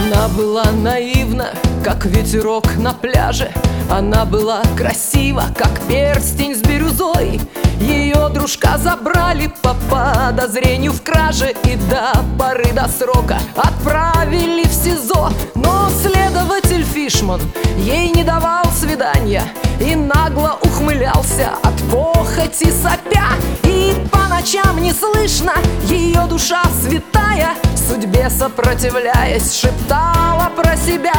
Она была наивна, как ветерок на пляже. Она была красива, как перстень с бирюзой. Ее дружка забрали по подозрению в краже и до поры до срока отправили в СИЗО. Но следователь Фишман ей не давал свидания и нагло ухмылялся от похоти сопя. И по ночам не слышно ее душа святая, судьбе сопротивляясь, шептала про себя: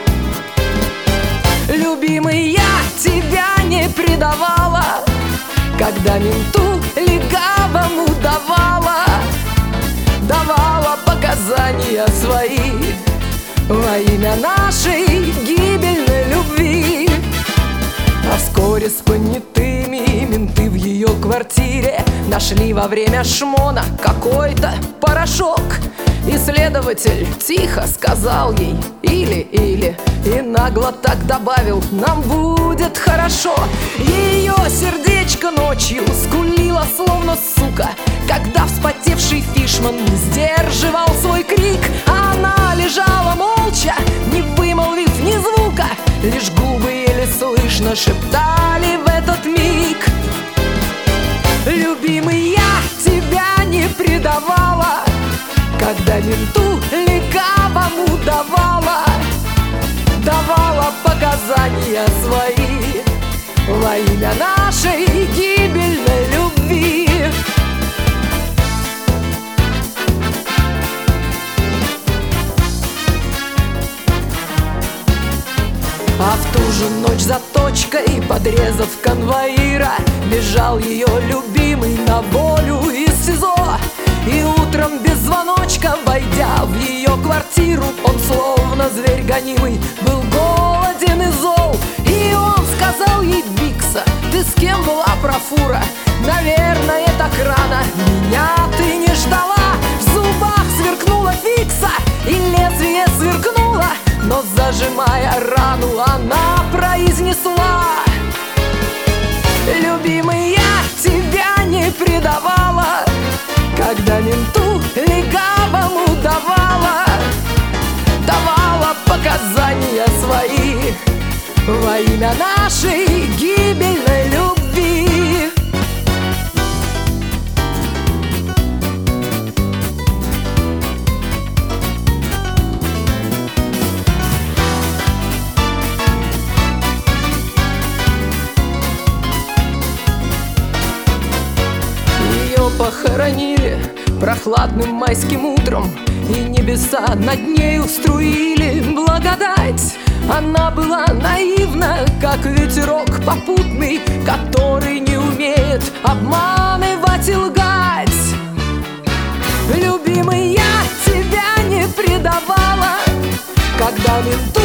любимый, я тебя не предавала, когда менту легавому давала показания свои во имя нашей гибельной любви. А вскоре с понятыми менты в ее квартире нашли во время шмона какой-то порошок. И следователь тихо сказал ей или и нагло так добавил: нам будет хорошо. Ее сердечко ночью скулило словно сука, когда вспотевший Фишман не сдерживал свой крик. Она лежала молча, не вымолвив ни звука, лишь губы еле слышно шептали в этот миг: любимый, я тебя не предавала, когда менту легавому давала показания свои во имя нашей гибельной любви. А в ту же ночь за точкой, подрезав конвоира, бежал ее любимый на волю из СИЗО. И утром без звоночка, войдя в ее квартиру, он словно зверь гонимый был голоден и зол. И он сказал ей: Бикса, ты с кем была, профура? Наверное, так рано меня ты не ждала. В зубах сверкнула фикса, и лезвие сверкнуло, но зажимая рану, она произнесла: любимый, я тебя не предавала, когда менту легавому давала показания свои во имя нашей гибельной любви. Ее похоронили прохладным майским утром, и небеса над нею струили благодать. Она была наивна, как ветерок попутный, который не умеет обманывать и лгать. Любимый, я тебя не предавала, когда менту